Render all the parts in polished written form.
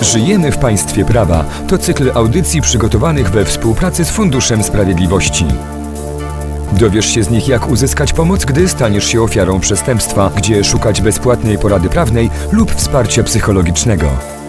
Żyjemy w państwie prawa. To cykl audycji przygotowanych we współpracy z Funduszem Sprawiedliwości. Dowiesz się z nich, jak uzyskać pomoc, gdy staniesz się ofiarą przestępstwa, gdzie szukać bezpłatnej porady prawnej lub wsparcia psychologicznego.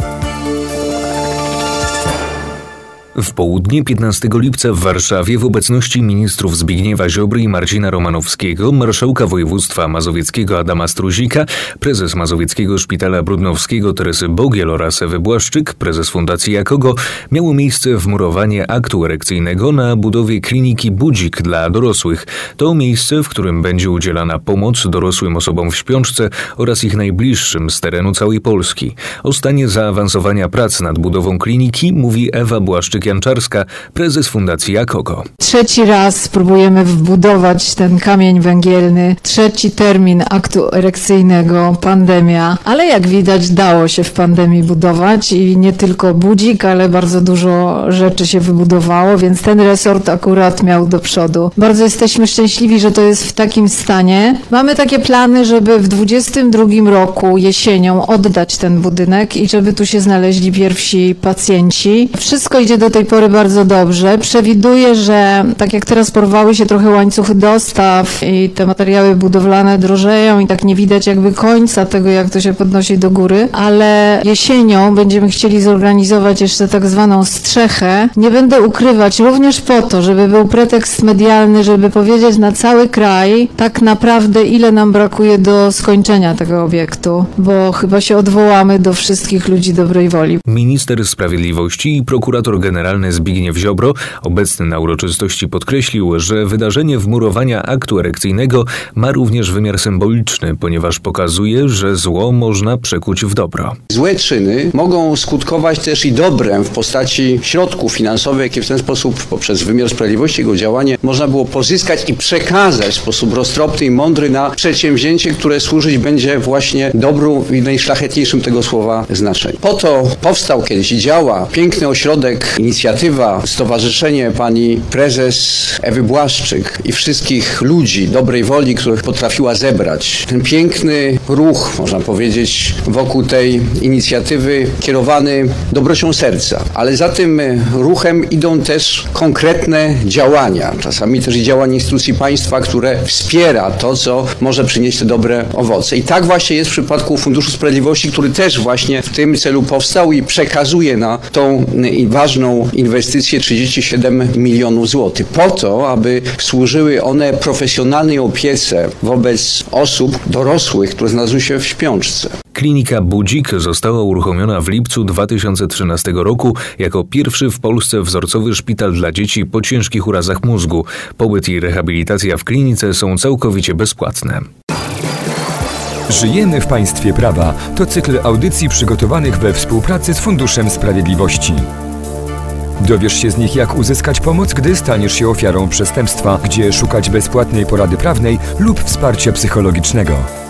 W południe 15 lipca w Warszawie w obecności ministrów Zbigniewa Ziobry i Marcina Romanowskiego, marszałka województwa mazowieckiego Adama Struzika, prezes Mazowieckiego Szpitala Brudnowskiego Teresy Bogiel oraz Ewy Błaszczyk, prezes Fundacji Jakogo, miało miejsce wmurowanie aktu erekcyjnego na budowie kliniki Budzik dla dorosłych. To miejsce, w którym będzie udzielana pomoc dorosłym osobom w śpiączce oraz ich najbliższym z terenu całej Polski. O stanie zaawansowania prac nad budową kliniki mówi Ewa Błaszczyk-Janczarska, prezes Fundacji Jakogo. Trzeci raz próbujemy wbudować ten kamień węgielny, trzeci termin aktu erekcyjnego, pandemia, ale jak widać dało się w pandemii budować i nie tylko budzik, ale bardzo dużo rzeczy się wybudowało, więc ten resort akurat miał do przodu. Bardzo jesteśmy szczęśliwi, że to jest w takim stanie. Mamy takie plany, żeby w 2022 roku jesienią oddać ten budynek i żeby tu się znaleźli pierwsi pacjenci. Wszystko idzie do tej pory bardzo dobrze. Przewiduję, że tak jak teraz porwały się trochę łańcuchy dostaw i te materiały budowlane drożeją i tak nie widać jakby końca tego, jak to się podnosi do góry, ale jesienią będziemy chcieli zorganizować jeszcze tak zwaną strzechę. Nie będę ukrywać, również po to, żeby był pretekst medialny, żeby powiedzieć na cały kraj tak naprawdę, ile nam brakuje do skończenia tego obiektu, bo chyba się odwołamy do wszystkich ludzi dobrej woli. Minister Sprawiedliwości i prokurator generalny Zbigniew Ziobro, obecny na uroczystości, podkreślił, że wydarzenie wmurowania aktu erekcyjnego ma również wymiar symboliczny, ponieważ pokazuje, że zło można przekuć w dobro. Złe czyny mogą skutkować też i dobrem w postaci środków finansowych, jakie w ten sposób poprzez wymiar sprawiedliwości, jego działanie można było pozyskać i przekazać w sposób roztropny i mądry na przedsięwzięcie, które służyć będzie właśnie dobru w najszlachetniejszym tego słowa znaczeniu. Po to powstał kiedyś i działa piękny ośrodek, inicjatywa, stowarzyszenie pani prezes Ewy Błaszczyk i wszystkich ludzi dobrej woli, których potrafiła zebrać. Ten piękny ruch, można powiedzieć, wokół tej inicjatywy kierowany dobrocią serca, ale za tym ruchem idą też konkretne działania, czasami też i działania instytucji państwa, które wspiera to, co może przynieść te dobre owoce. I tak właśnie jest w przypadku Funduszu Sprawiedliwości, który też właśnie w tym celu powstał i przekazuje na tą ważną inwestycję 37 milionów złotych. Po to, aby służyły one profesjonalnej opiece wobec osób dorosłych, które znalazły się w śpiączce. Klinika Budzik została uruchomiona w lipcu 2013 roku jako pierwszy w Polsce wzorcowy szpital dla dzieci po ciężkich urazach mózgu. Pobyt i rehabilitacja w klinice są całkowicie bezpłatne. Żyjemy w państwie prawa. To cykl audycji przygotowanych we współpracy z Funduszem Sprawiedliwości. Dowiesz się z nich, jak uzyskać pomoc, gdy staniesz się ofiarą przestępstwa, gdzie szukać bezpłatnej porady prawnej lub wsparcia psychologicznego.